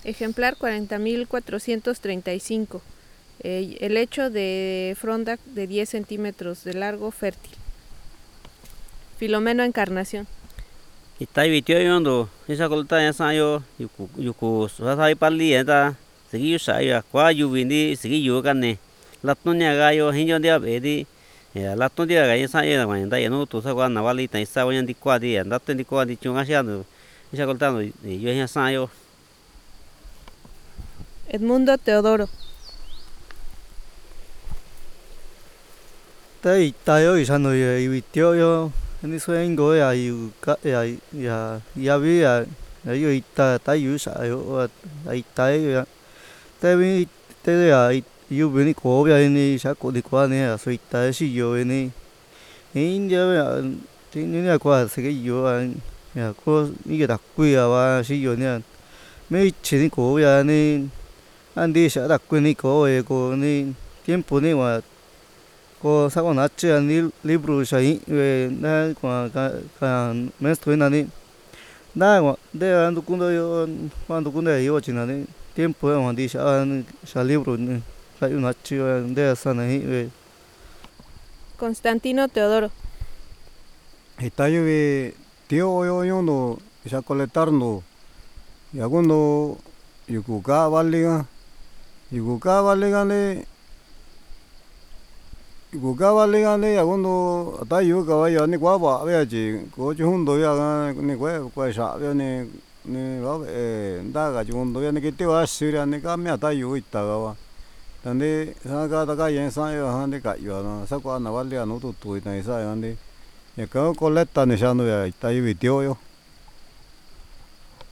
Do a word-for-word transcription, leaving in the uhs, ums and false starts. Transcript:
Ejemplar cuarenta mil cuatrocientos treinta y cinco. Eh, helecho de fronda de diez centímetros de largo, fértil. Filomeno encarnación. Itai vitio yondo isa kolta ya sayo yuku yuku sai pali eta sigi saya kwa yubindi sigi yukane latunya gayo hinyo dia bedi ya latun dia ga isa ya ma nda yano tu sa kwa navali ta isa wa ndi kwa dia nda tendi kwa di chunga sia no isa kolta no yo ya sayo. Edmundo Teodoro. Tai tayo isano ya vitio yo ni suengo ya yu ka ya ya ya vi ya yo ita tayo sayo ai tai ya tai tai ya yu bini ko ya ni sa ko di kwa ni ya so ita si yo ni india ya ti ni ya kwa se ke yo ya ko ni ke da ku ya wa si yo ni me chi ni ko ya ni andi sa da ku ni ko e ko ni tiempo ni wa ko sa ko na che ni libro sa i we na kwa ka ka maestro na ni na wa de ando kundo yo cuando kundo yo china ni tiempo ya andi sa sa libro ni sa una che de sa na i we. Constantino Teodoro. Itayo vi tío yo yo no isa coletarno ya cuando yuku ka valiga yuku ka valiga le yuku ka valiga le ya cuando atayo ka vaya ni kwa ba vea chi ko chundo ya ni kwa kwa sa ya ni ni va eh nda ga chundo ya ni que te va a ser ya ni ka me atayo ita ga va tande sa ka ta ka yen sa ya han de ka yo no sa kwa na valiga no tu tu ita sa ya ni ya ka coleta ni sa no ya itayo vi tío yo.